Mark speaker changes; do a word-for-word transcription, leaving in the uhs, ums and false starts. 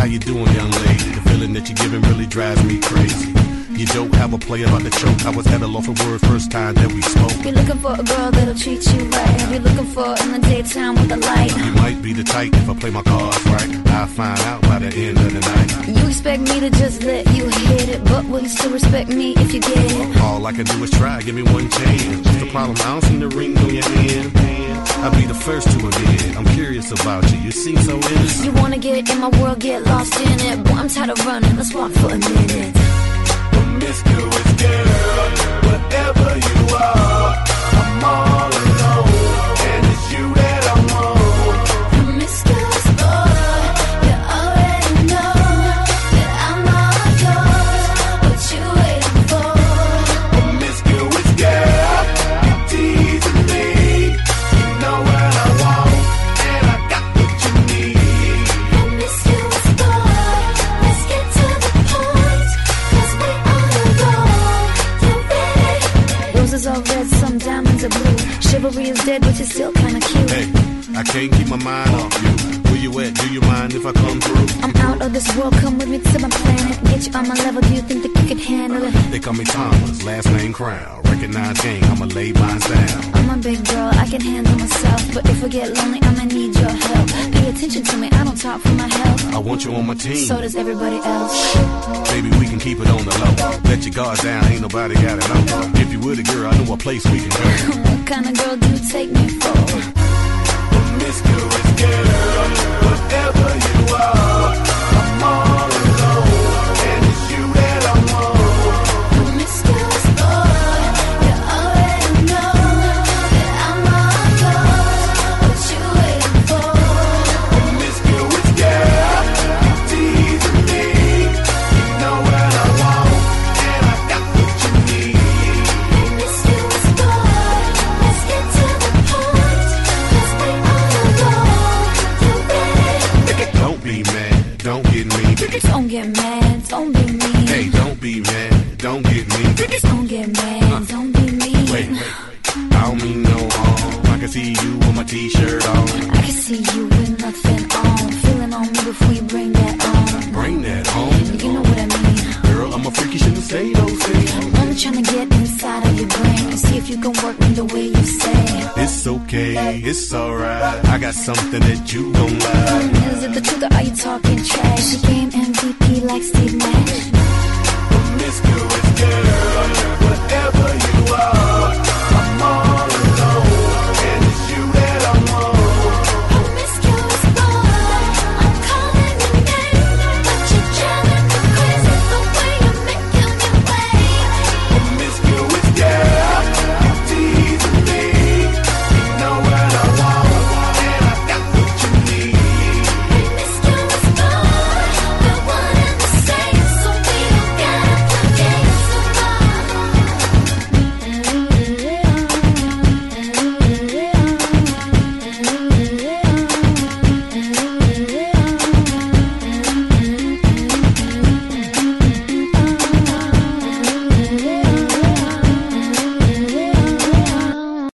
Speaker 1: How you doing, young lady? The feeling that you're giving really drives me crazy. You don't have a play about the choke. I was at a loss for words first time that we spoke.
Speaker 2: You're looking for a girl that'll treat you right. You're looking for in the daytime with the light.
Speaker 1: You might be the type if I play my cards right. I'll find out by the end of the night.
Speaker 2: You expect me to just let you hit it, but will you still respect me if you get it?
Speaker 1: All I can do is try, give me one chance. What's the problem? I don't see the ring on your hand. I'll be the first to admit. I'm curious about you, you seem so innocent.
Speaker 2: You wanna get in my world, get lost in it. Boy, I'm tired of running, let's walk for a minute.
Speaker 1: Promiscuous girl, whatever you are, I'm all alone, and it's you that I want.
Speaker 2: Promiscuous boy, you already know that I'm all yours. What you waiting for?
Speaker 1: Promiscuous girl, you teasing me. You know what I want, and I got what you need.
Speaker 2: Promiscuous boy, let's get to the point, 'cause we roses are red, some diamonds are blue. Chivalry is dead, but you're still kinda cute.
Speaker 1: Hey, I can't keep my mind off you. Where you at? Do you mind if I come through?
Speaker 2: I'm out of this world, come with me to my planet. Get you on my level, do you think that you can handle it?
Speaker 1: They call me Thomas, last name Crown. Recognize gang, I'ma lay mine down.
Speaker 2: I'm a big girl, I can handle myself. But if I get lonely, I'ma need your help. Pay attention to me, I don't talk for my health.
Speaker 1: I want you on my team.
Speaker 2: So does everybody else.
Speaker 1: Baby, we can keep it on the low. Let your guard down, ain't nobody got it know. If you were the girl, I know a place we can go.
Speaker 2: What kind of girl do you take me for?
Speaker 1: Promiscuous girl, whatever you are, I'm all alone, and it's you that I want.
Speaker 2: Promiscuous boy, you already know that I'm all yours. What you waiting for?
Speaker 1: Promiscuous girl, you teasing me. You know what I want, and I got what you need.
Speaker 2: Promiscuous boy, let's get to the point, 'cause we all know you ready.
Speaker 1: Don't be mad, don't get me.
Speaker 2: Don't get mad, don't be mean.
Speaker 1: Hey, don't be mad, don't get me.
Speaker 2: Don't get mad, don't be mean.
Speaker 1: Wait, wait, I don't mean no harm. I can see you with my t-shirt on.
Speaker 2: I can see you with nothing on. Feeling on me before you bring that on.
Speaker 1: Bring that home.
Speaker 2: You know what I mean.
Speaker 1: Girl, I'm a freak, you shouldn't say those things.
Speaker 2: I'm trying to get inside of your brain and see if you can work me the way you say.
Speaker 1: It's okay, it's alright. I got something that you gon' like.
Speaker 2: Is it the truth or are you talking trash?